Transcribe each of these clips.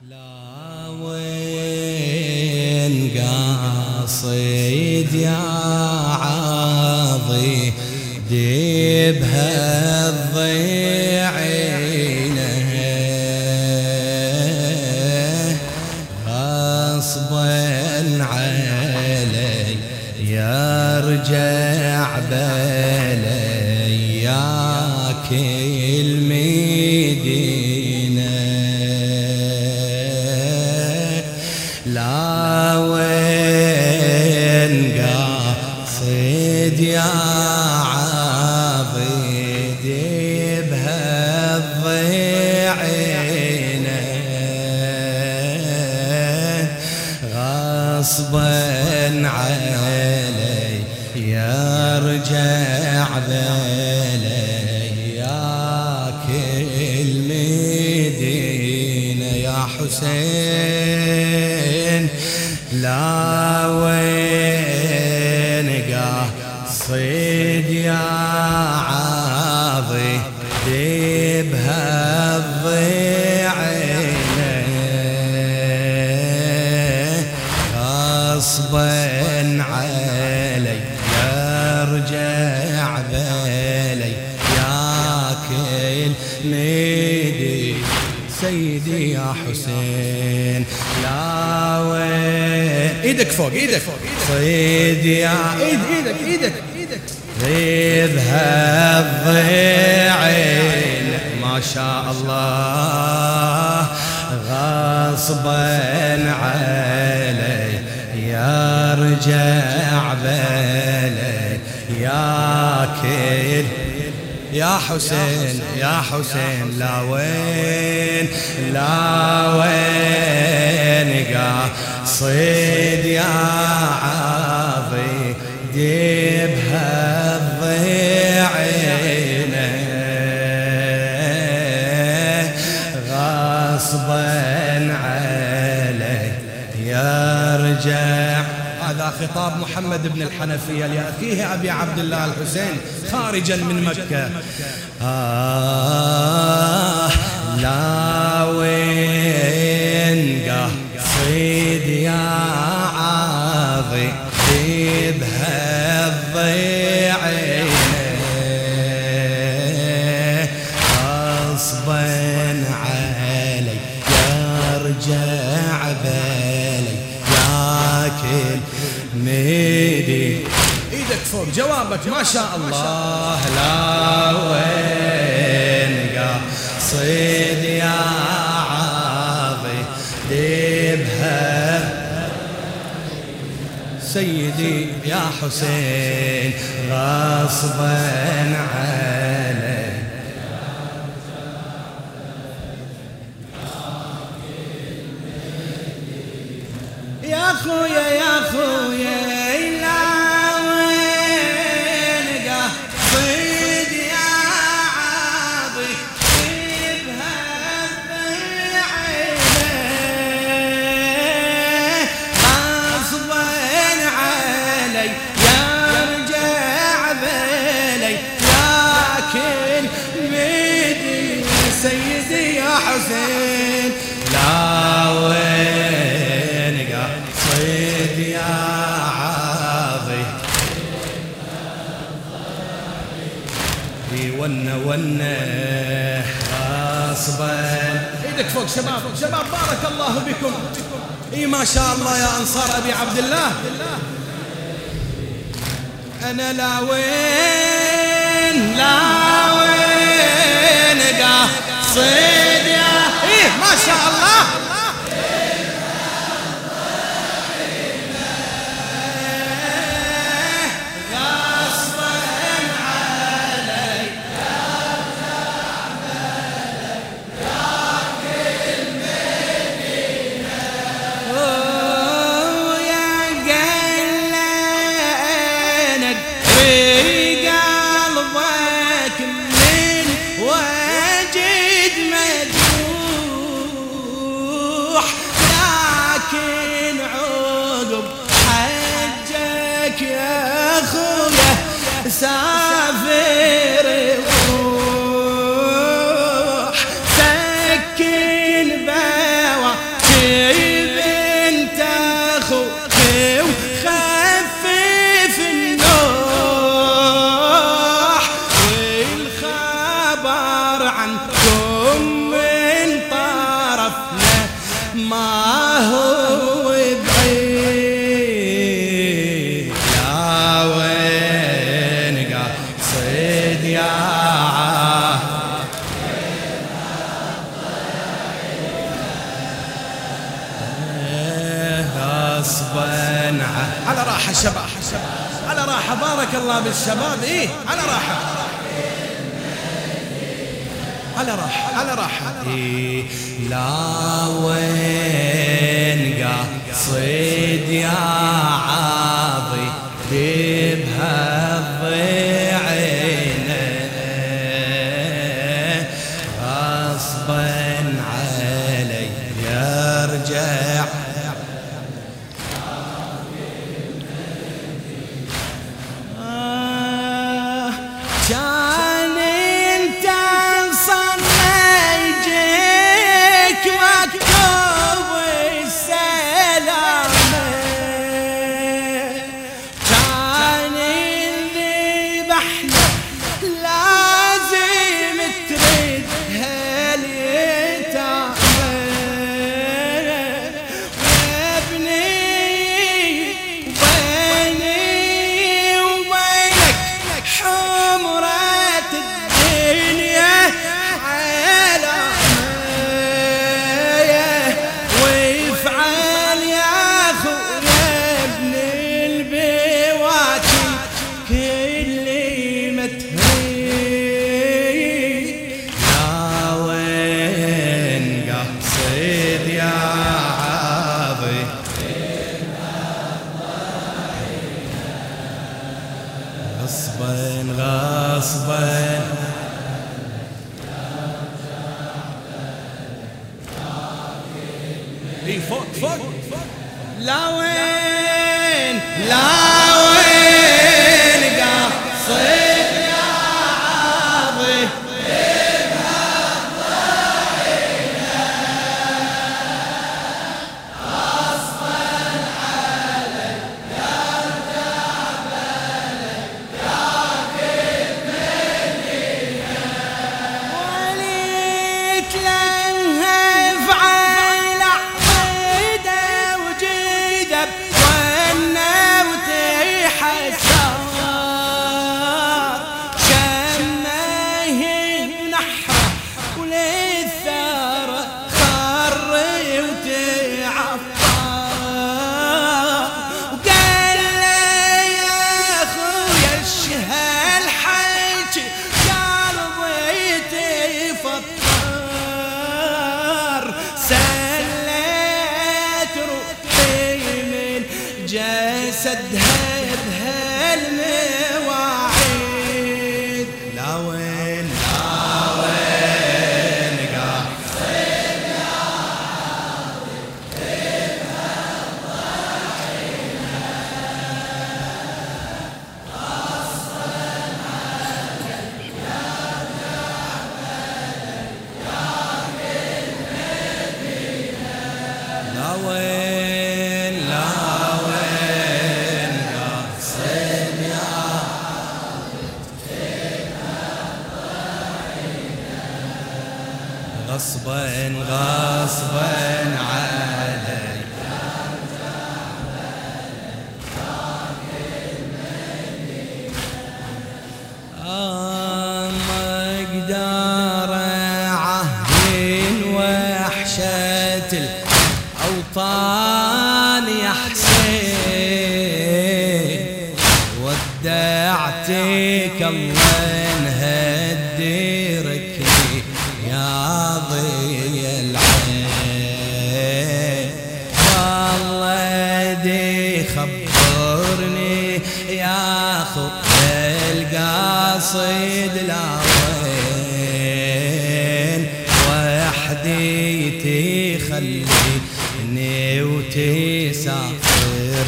لا وين قاصد يا عاضي ديبها الضيعينه غصبا علي يرجع بلي ياك المدينة لا وين قاصد يا عاضد بها الضيعينة غصبا علي يرجع بلي ياك المدينة يا حسين لا وين قاصد يا عاضي بها الضيعينة غصبا علي يرجع بلي ياك المدينة سيدي يا حسين لا وين ايدك فوق ايدك صيد يا ايدك ذبها الضيعين ما شاء الله غصبا علي يرجع بلي ياك يا حسين يا حسين لا وين قاصد يا عاضي ديبها الضيعينة غصبا علي يرجع. هذا خطاب محمد بن الحنفية لأخيه أبي عبد الله الحسين خارجا من مكة. لا وين قاصد يا عاضي بها الضيعينة غصبا علي يرجع بلي ياك المدينة. ايدك فوق جوابك ما شاء الله لا وين قاصد يا عاضي ديبها سيدي يا حسين غصبا علي يا خويا يا خويا لا وين قاصد يا عاضي بها الضيعينة غصبا علي يرجع بلي ياك المدينة سيدي يا حسين لا وين قاصد يا عاضي ون غصبا. ايدك فوق شباب بارك الله بكم. اي ما شاء الله يا انصار ابي عبد الله. انا لا وين قاصد يا ايه ما شاء الله سافر روح سكن بوا ما هو بعيد، يا وين قاصد يا غصبا على راحة شباب، على راحة، بارك الله بالشباب، إيه على راحة، على راحة، على راحة، إيه لا وين قاصد يا عاضي بهالضيعين غصبا علي يرجع كان انت صنيجيك مكتوب السلامة، كان اللي بحنا لازم تريد هاليتامى، وابني وبيني وبينك حمرة الدنيا علامة، وافعل يا خويا ابن البواكي كل ما تريد، يا وين قاصد يا عاضي غصبا غصبا اي فوق فوق لا وين لا وين قاصد يا عاضي وليت لها فعل عقيدة وجيدة وانا وتحسار شمه بنحره وللثارة خري وتعفار، وقال لي يا خويا الشهالحكي قلبي تفطر، سلت روحي من جسدها بهالمواعيد، لا وين قاصد يا لا وين قاصد يا غصبا غصبا علي ما اقدر اعهد وحشة الاوطان يا حسين، ودعتك الله نهدي ركني يا ضي العين، والله دي خبرني يا خويا القاصد لا وين وحدي تخليني وتسافر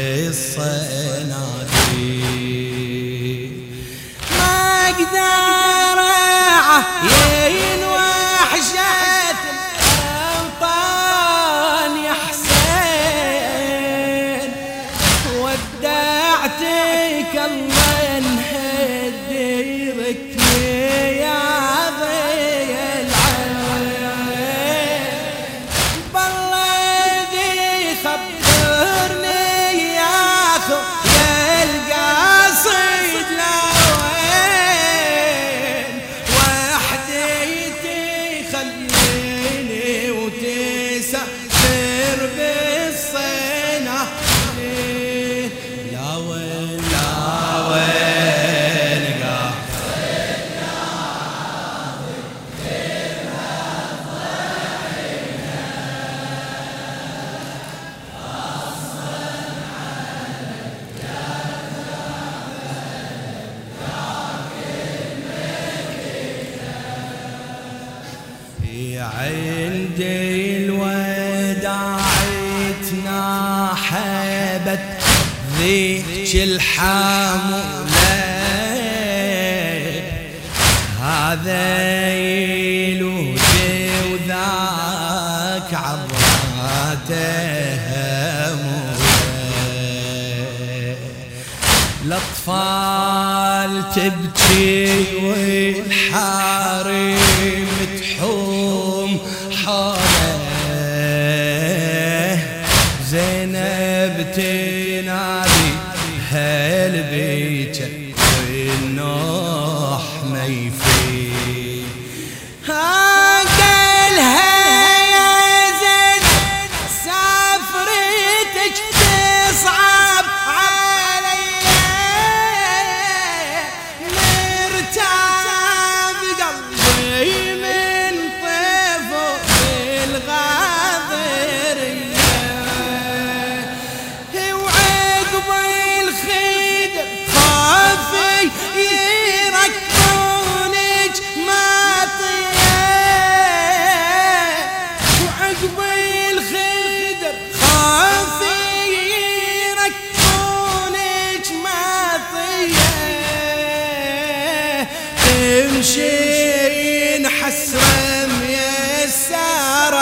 بالصناديق، ما اقدر اعين وحشة الاوطان يا حسين، ودعتك الله نهدي ركني يا ضي العين، بالله ذيك الحامولة هذا يلوذي وذاك عضاته الأطفال تبكي والحارم تحوم حوله زينب تنادي هالبيت والنوح ما يفيد قالها يا زين سافرتك تصعب تمشين حسرة ميسرة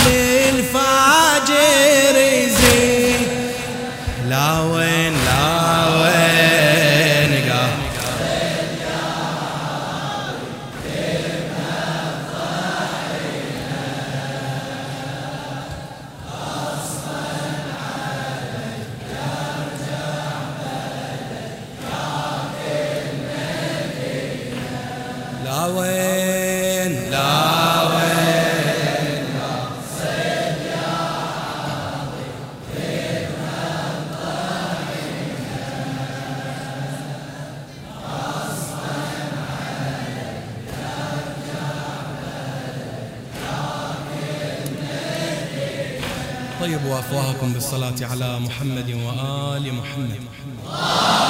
للفاجر يزيد لا وين لا وين صيد يا عظيم تذهب ضحينا غصبا عليك طيبوا أفواهكم بالصلاة على محمد وآل محمد.